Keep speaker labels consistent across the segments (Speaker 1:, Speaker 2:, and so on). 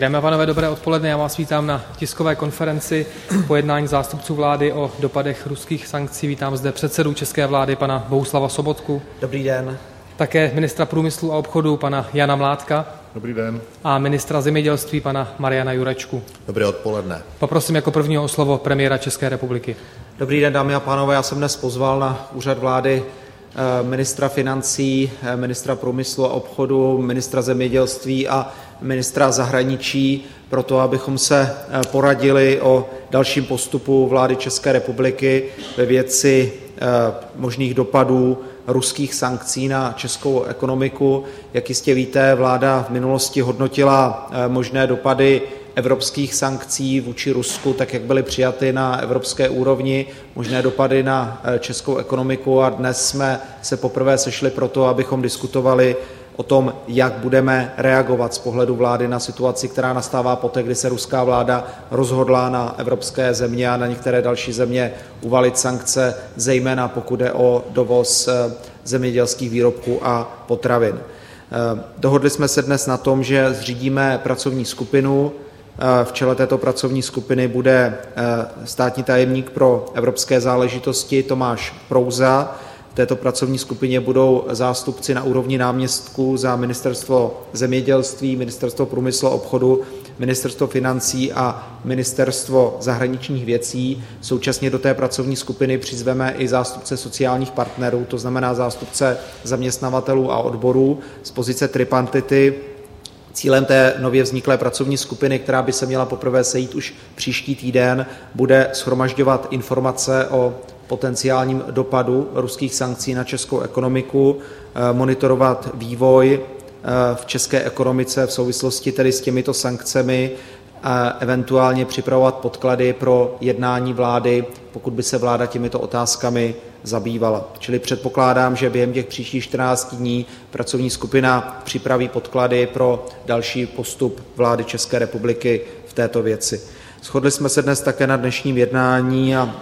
Speaker 1: Dámy a pánové, dobré odpoledne. Já vás vítám na tiskové konferenci po jednání zástupců vlády o dopadech ruských sankcí. Vítám zde předsedu české vlády, pana Bohuslava Sobotku.
Speaker 2: Dobrý den.
Speaker 1: Také ministra průmyslu a obchodu, pana Jana Mládka.
Speaker 3: Dobrý den.
Speaker 1: A ministra zemědělství, pana Mariana Jurečku.
Speaker 4: Dobré odpoledne.
Speaker 1: Poprosím jako prvního o slovo premiéra České republiky.
Speaker 2: Dobrý den, dámy a pánové. Já jsem dnes pozval na úřad vlády ministra financí, ministra průmyslu a obchodu, ministra zemědělství a ministra zahraničí proto, abychom se poradili o dalším postupu vlády České republiky ve věci možných dopadů ruských sankcí na českou ekonomiku. Jak jistě víte, vláda v minulosti hodnotila možné dopady evropských sankcí vůči Rusku, tak jak byly přijaty na evropské úrovni, možné dopady na českou ekonomiku, a dnes jsme se poprvé sešli proto, abychom diskutovali o tom, jak budeme reagovat z pohledu vlády na situaci, která nastává poté, kdy se ruská vláda rozhodla na evropské země a na některé další země uvalit sankce, zejména pokud jde o dovoz zemědělských výrobků a potravin. Dohodli jsme se dnes na tom, že zřídíme pracovní skupinu. V čele této pracovní skupiny bude státní tajemník pro evropské záležitosti Tomáš Prouza. V této pracovní skupině budou zástupci na úrovni náměstků za ministerstvo zemědělství, ministerstvo průmyslu a obchodu, ministerstvo financí a ministerstvo zahraničních věcí. Současně do té pracovní skupiny přizveme i zástupce sociálních partnerů, to znamená zástupce zaměstnavatelů a odborů z pozice tripartity. Cílem té nově vzniklé pracovní skupiny, která by se měla poprvé sejít už příští týden, bude shromažďovat informace o potenciálním dopadu ruských sankcí na českou ekonomiku, monitorovat vývoj v české ekonomice v souvislosti tedy s těmito sankcemi a eventuálně připravovat podklady pro jednání vlády, pokud by se vláda těmito otázkami zabývala. Čili předpokládám, že během těch příštích 14 dní pracovní skupina připraví podklady pro další postup vlády České republiky v této věci. Shodli jsme se dnes také na dnešním jednání a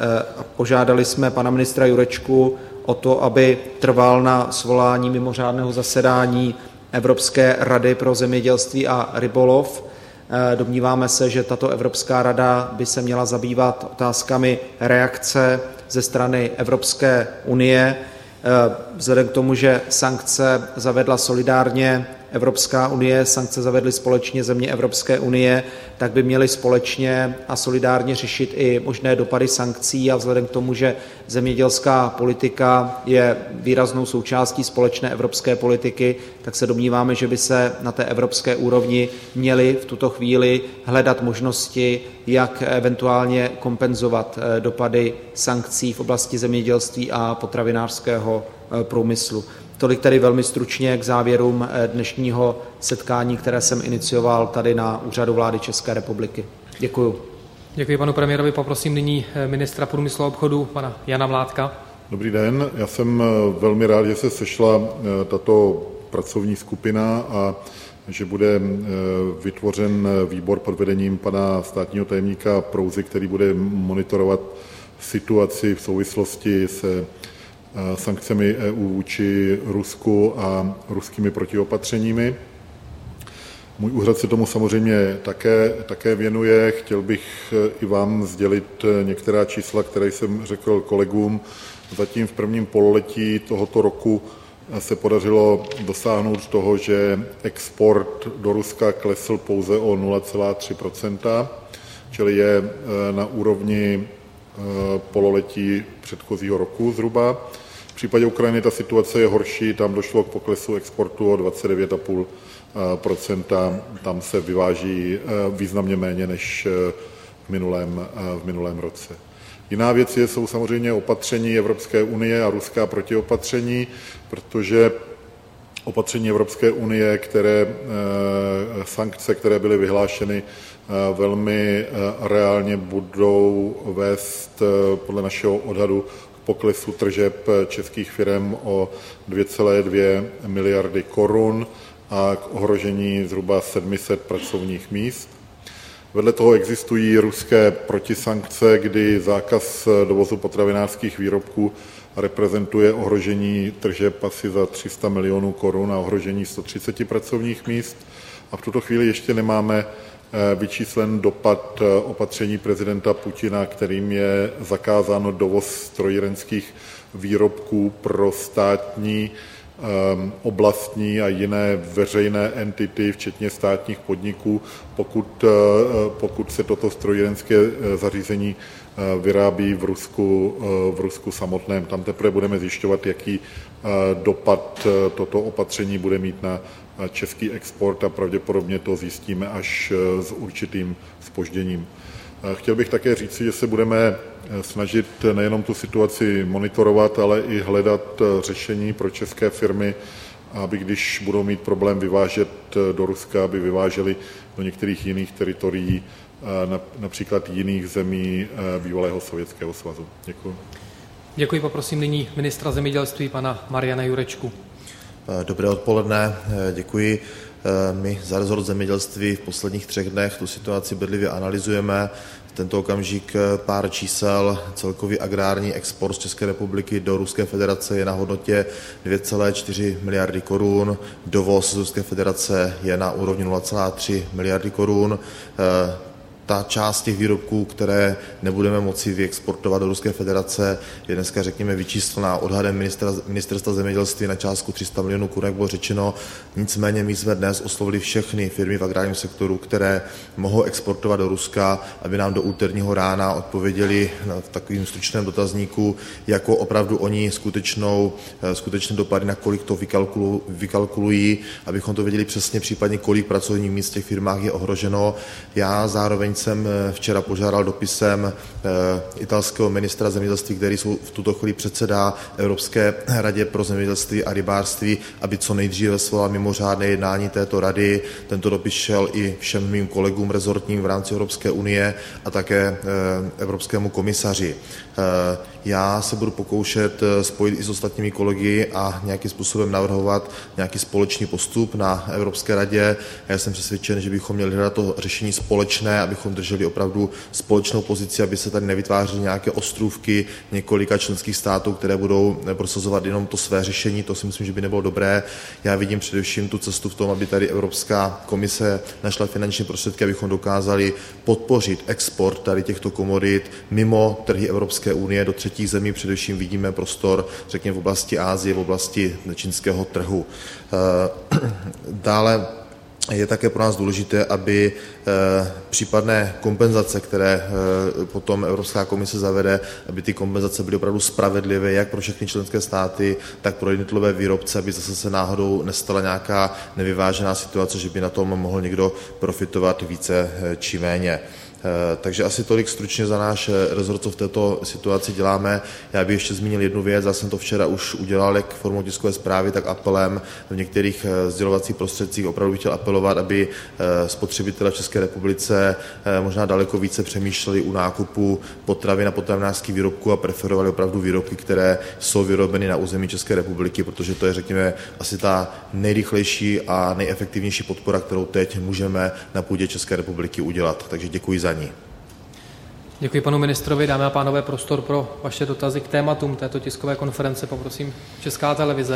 Speaker 2: požádali jsme pana ministra Jurečku o to, aby trval na svolání mimořádného zasedání Evropské rady pro zemědělství a rybolov. Domníváme se, že tato Evropská rada by se měla zabývat otázkami reakce ze strany Evropské unie. Vzhledem k tomu, že sankce zavedla solidárně Evropská unie, sankce zavedly společně země Evropské unie, tak by měly společně a solidárně řešit i možné dopady sankcí, a vzhledem k tomu, že zemědělská politika je výraznou součástí společné evropské politiky, tak se domníváme, že by se na té evropské úrovni měly v tuto chvíli hledat možnosti, jak eventuálně kompenzovat dopady sankcí v oblasti zemědělství a potravinářského průmyslu. Tolik tedy velmi stručně k závěrům dnešního setkání, které jsem inicioval tady na úřadu vlády České republiky. Děkuju.
Speaker 1: Děkuji panu premiérovi. Poprosím nyní ministra průmyslu a obchodu, pana Jana Mládka.
Speaker 3: Dobrý den. Já jsem velmi rád, že se sešla tato pracovní skupina a že bude vytvořen výbor pod vedením pana státního tajemníka Prouzy, který bude monitorovat situaci v souvislosti se sankcemi EU vůči Rusku a ruskými protiopatřeními. Můj úřad se tomu samozřejmě také věnuje. Chtěl bych i vám sdělit některá čísla, které jsem řekl kolegům. Zatím v prvním pololetí tohoto roku se podařilo dosáhnout toho, že export do Ruska klesl pouze o 0,3%, čili je na úrovni pololetí předchozího roku zhruba. V případě Ukrajiny ta situace je horší, tam došlo k poklesu exportu o 29,5%, tam se vyváží významně méně než v minulém roce. Jiná věc jsou samozřejmě opatření Evropské unie a ruská protiopatření, protože opatření Evropské unie, sankce, které byly vyhlášeny, velmi reálně budou vést podle našeho odhadu k poklesu tržeb českých firem o 2,2 miliardy korun a k ohrožení zhruba 700 pracovních míst. Vedle toho existují ruské protisankce, kdy zákaz dovozu potravinářských výrobků reprezentuje ohrožení tržeb asi za 300 milionů korun a ohrožení 130 pracovních míst. a v tuto chvíli ještě nemáme vyčíslen dopad opatření prezidenta Putina, kterým je zakázáno dovoz strojírenských výrobků pro státní, oblastní a jiné veřejné entity, včetně státních podniků, pokud se toto strojírenské zařízení vyrábí v Rusku samotném. Tam teprve budeme zjišťovat, jaký dopad toto opatření bude mít na český export a pravděpodobně to zjistíme až s určitým zpožděním. Chtěl bych také říci, že se budeme snažit nejenom tu situaci monitorovat, ale i hledat řešení pro české firmy, aby když budou mít problém vyvážet do Ruska, aby vyváželi do některých jiných teritorií, například jiných zemí bývalého Sovětského svazu. Děkuji.
Speaker 1: Děkuji, poprosím nyní ministra zemědělství pana Mariana Jurečku.
Speaker 4: Dobré odpoledne, děkuji. My za rezort zemědělství v posledních 3 dnech tu situaci bedlivě analyzujeme. V tento okamžik pár čísel. Celkový agrární export z České republiky do Ruské federace je na hodnotě 2,4 miliardy korun. Dovoz z Ruské federace je na úrovni 0,3 miliardy korun. Ta část těch výrobků, které nebudeme moci vyexportovat do Ruské federace, je dneska, řekněme, vyčíslená odhadem ministerstva zemědělství na částku 300 milionů korun, jak bylo řečeno. Nicméně my jsme dnes oslovili všechny firmy v agrárním sektoru, které mohou exportovat do Ruska, aby nám do úterního rána odpověděli v takovým stručném dotazníku, jako opravdu oni skutečné dopady, na kolik to vykalkulují, abychom to věděli přesně, případně kolik pracovních míst v těch firmách je ohroženo. Já zároveň jsem včera požádal dopisem italského ministra zemědělství, který v tuto chvíli předsedá Evropské radě pro zemědělství a rybářství, aby co nejdříve svolal mimořádné jednání této rady. Tento dopis šel i všem mým kolegům rezortním v rámci Evropské unie a také evropskému komisaři. Já se budu pokoušet spojit i s ostatními kolegy a nějakým způsobem navrhovat nějaký společný postup na Evropské radě. Já jsem přesvědčen, že bychom měli hledat to řešení společné, abychom drželi opravdu společnou pozici, aby se tady nevytvářely nějaké ostrůvky několika členských států, které budou prosazovat jenom to své řešení. To si myslím, že by nebylo dobré. Já vidím především tu cestu v tom, aby tady Evropská komise našla finanční prostředky, abychom dokázali podpořit export tady těchto komodit mimo trhy Evropské unie do třetích zemí. Především vidíme prostor, řekněme, v oblasti Asie, v oblasti čínského trhu. Dále je také pro nás důležité, aby případné kompenzace, které potom Evropská komise zavede, aby ty kompenzace byly opravdu spravedlivé jak pro všechny členské státy, tak pro jednotlivé výrobce, aby zase se náhodou nestala nějaká nevyvážená situace, že by na tom mohl někdo profitovat více či méně. Takže asi tolik stručně za náš rezort, co v této situaci děláme. Já bych ještě zmínil jednu věc, já jsem to včera už udělal, jak formou tiskové zprávy, tak apelem v některých sdělovacích prostředcích. Opravdu bych chtěl apelovat, aby spotřebitelé v České republice možná daleko více přemýšleli u nákupu potravin a potravinářských výrobků a preferovali opravdu výrobky, které jsou vyrobeny na území České republiky, protože to je, řekněme, asi ta nejrychlejší a nejefektivnější podpora, kterou teď můžeme na půdě České republiky udělat. Takže děkuji za ní.
Speaker 1: Děkuji panu ministrovi. Dámy a pánové, prostor pro vaše dotazy k tématům této tiskové konference. Poprosím Česká televize.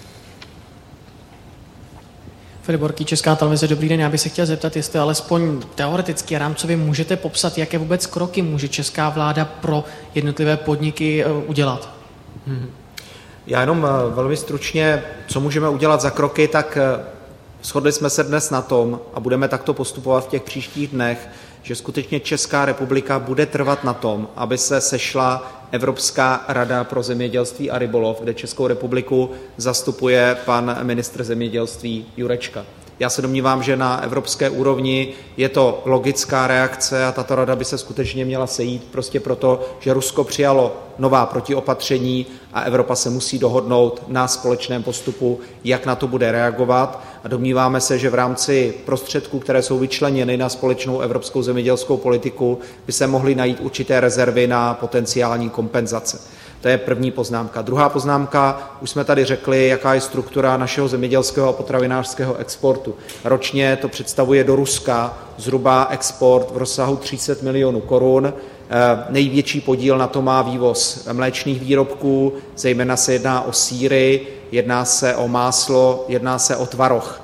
Speaker 5: Filip Borký, Česká televize, dobrý den. Já bych se chtěl zeptat, jestli alespoň teoreticky a rámcově můžete popsat, jaké vůbec kroky může česká vláda pro jednotlivé podniky udělat?
Speaker 2: Já jenom velmi stručně, co můžeme udělat za kroky, tak shodli jsme se dnes na tom a budeme takto postupovat v těch příštích dnech, že skutečně Česká republika bude trvat na tom, aby se sešla Evropská rada pro zemědělství a rybolov, kde Českou republiku zastupuje pan ministr zemědělství Jurečka. Já se domnívám, že na evropské úrovni je to logická reakce a tato rada by se skutečně měla sejít prostě proto, že Rusko přijalo nová protiopatření a Evropa se musí dohodnout na společném postupu, jak na to bude reagovat. A domníváme se, že v rámci prostředků, které jsou vyčleněny na společnou evropskou zemědělskou politiku, by se mohly najít určité rezervy na potenciální kompenzace. To je první poznámka. Druhá poznámka, už jsme tady řekli, jaká je struktura našeho zemědělského a potravinářského exportu. Ročně to představuje do Ruska zhruba export v rozsahu 300 milionů korun. Největší podíl na to má vývoz mléčných výrobků, zejména se jedná o sýry, jedná se o máslo, jedná se o tvaroh.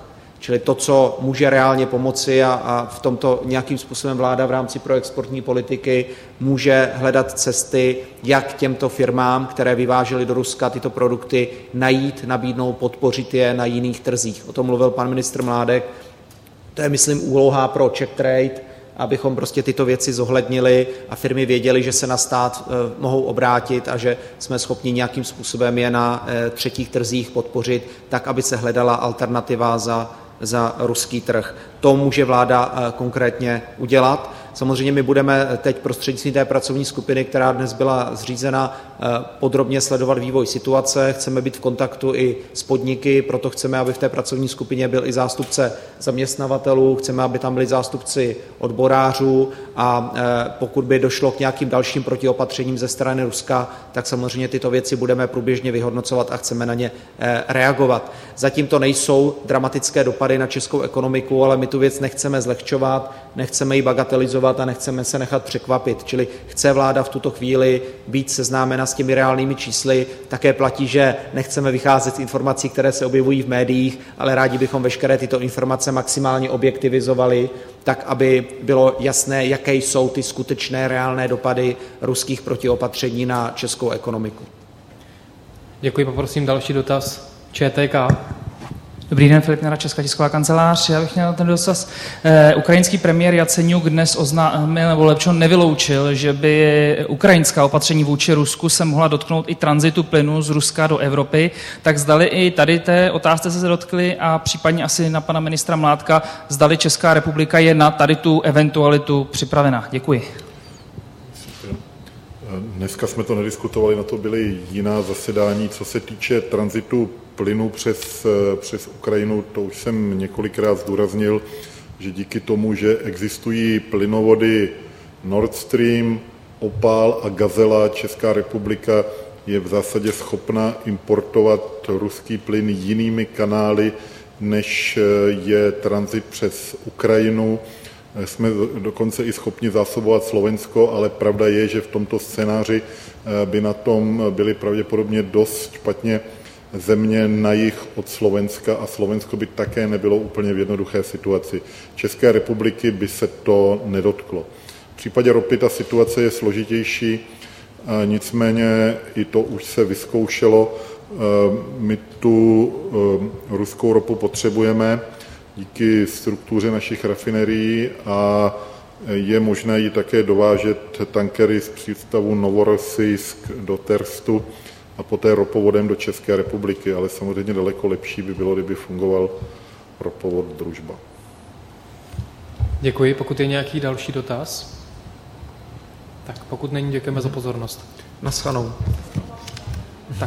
Speaker 2: Čili to, co může reálně pomoci a v tomto nějakým způsobem vláda v rámci proexportní politiky může hledat cesty, jak těmto firmám, které vyvážely do Ruska tyto produkty, najít, nabídnout, podpořit je na jiných trzích. O tom mluvil pan ministr Mládek. To je, myslím, úloha pro Czech Trade, abychom prostě tyto věci zohlednili a firmy věděly, že se na stát mohou obrátit a že jsme schopni nějakým způsobem je na třetích trzích podpořit, tak, aby se hledala alternativa za ruský trh. To může vláda konkrétně udělat. Samozřejmě my budeme teď prostřednictvím té pracovní skupiny, která dnes byla zřízena, podrobně sledovat vývoj situace. Chceme být v kontaktu i s podniky, proto chceme, aby v té pracovní skupině byl i zástupce zaměstnavatelů, chceme, aby tam byli zástupci odborářů a pokud by došlo k nějakým dalším protiopatřením ze strany Ruska, tak samozřejmě tyto věci budeme průběžně vyhodnocovat a chceme na ně reagovat. Zatím to nejsou dramatické dopady na českou ekonomiku, ale my tu věc nechceme zlehčovat, nechceme ji bagatelizovat a nechceme se nechat překvapit. Čili chce vláda v tuto chvíli být seznámena s těmi reálnými čísly. Také platí, že nechceme vycházet z informací, které se objevují v médiích, ale rádi bychom veškeré tyto informace maximálně objektivizovali, tak aby bylo jasné, jaké jsou ty skutečné reálné dopady ruských protiopatření na českou ekonomiku.
Speaker 1: Děkuji, poprosím další dotaz. ČTK.
Speaker 6: Dobrý den, Filip Nera, Česká tisková kancelář. Já bych měl ten dotaz. Ukrajinský premiér Jaceňuk dnes oznámil, nebo lepšího nevyloučil, že by ukrajinská opatření vůči Rusku se mohla dotknout i tranzitu plynu z Ruska do Evropy. Tak zdali i tady té otázce se dotkli a případně asi na pana ministra Mládka, zdali Česká republika je na tady tu eventualitu připravena. Děkuji.
Speaker 3: Dneska jsme to nediskutovali, na to byly jiná zasedání. Co se týče tranzitu plynu přes Ukrajinu, to už jsem několikrát zdůraznil, že díky tomu, že existují plynovody Nord Stream, Opal a Gazela, Česká republika je v zásadě schopna importovat ruský plyn jinými kanály, než je tranzit přes Ukrajinu. Jsme dokonce i schopni zásobovat Slovensko, ale pravda je, že v tomto scénáři by na tom byly pravděpodobně dost špatně země na jih od Slovenska a Slovensko by také nebylo úplně v jednoduché situaci. České republiky by se to nedotklo. V případě ropy ta situace je složitější, nicméně i to už se vyzkoušelo. My tu ruskou ropu potřebujeme díky struktuře našich rafinerií a je možné ji také dovážet tankery z přístavu Novorossijsk do Terstu a poté ropovodem do České republiky, ale samozřejmě daleko lepší by bylo, kdyby fungoval ropovod Družba.
Speaker 1: Děkuji. Pokud je nějaký další dotaz? Tak pokud není, děkujeme za pozornost.
Speaker 2: Naschledanou.
Speaker 1: Tak.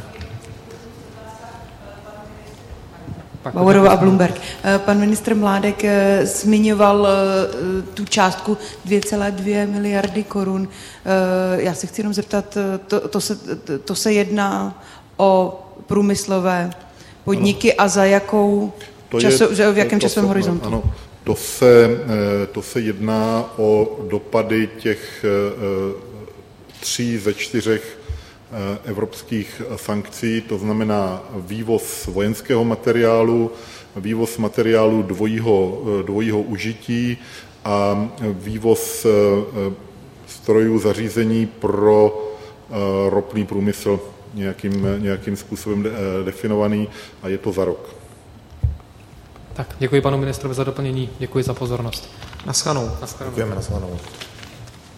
Speaker 7: Bauerová a Bloomberg. Pan ministr Mládek zmiňoval tu částku 2,2 miliardy korun. Já se chci jenom zeptat, to se jedná o průmyslové podniky a za jakou v jakém časovém horizontu?
Speaker 3: Ano, to se jedná o dopady těch 3 ze 4 evropských sankcí, to znamená vývoz vojenského materiálu, vývoz materiálu dvojího užití a vývoz strojů, zařízení pro ropný průmysl nějakým způsobem definovaný a je to za rok.
Speaker 1: Tak, děkuji panu ministrovi za doplnění, děkuji za pozornost.
Speaker 2: Naschledanou.
Speaker 4: Děkujeme, naschledanou.